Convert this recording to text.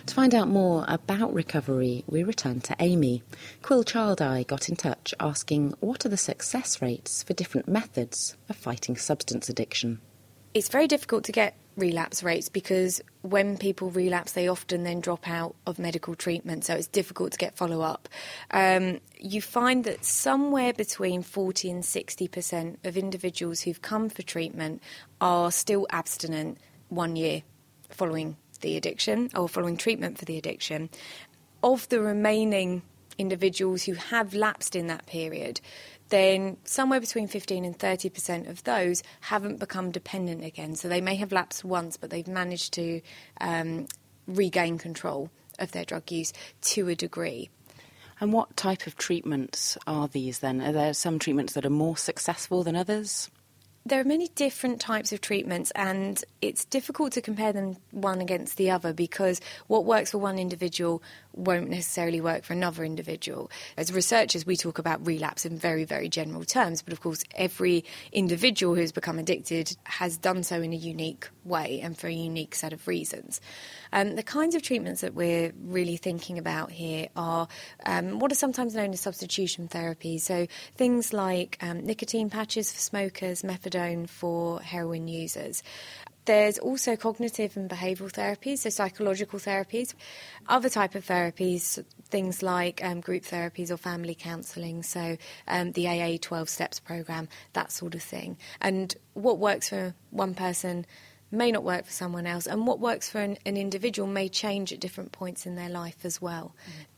To find out more about recovery, we return to Amy. Quill Childeye got in touch asking what are the success rates for different methods of fighting substance addiction. It's very difficult to get relapse rates because when people relapse, they often then drop out of medical treatment, so it's difficult to get follow-up. You find that somewhere between 40 and 60% of individuals who've come for treatment are still abstinent 1 year following the addiction or following treatment for the addiction. Of the remaining individuals who have lapsed in that period, then somewhere between 15 and 30% of those haven't become dependent again. So they may have lapsed once, but they've managed to regain control of their drug use to a degree. And what type of treatments are these then? Are there some treatments that are more successful than others? There are many different types of treatments, and it's difficult to compare them one against the other because what works for one individual won't necessarily work for another individual. As researchers, we talk about relapse in very, very general terms, but of course every individual who's become addicted has done so in a unique way and for a unique set of reasons. The kinds of treatments that we're really thinking about here are what are sometimes known as substitution therapies, so things like nicotine patches for smokers, methadone for heroin users. There's also cognitive and behavioural therapies, so psychological therapies. Other type of therapies, things like group therapies or family counselling, so the AA 12 Steps programme, that sort of thing. And what works for one person may not work for someone else, and what works for an individual may change at different points in their life as well.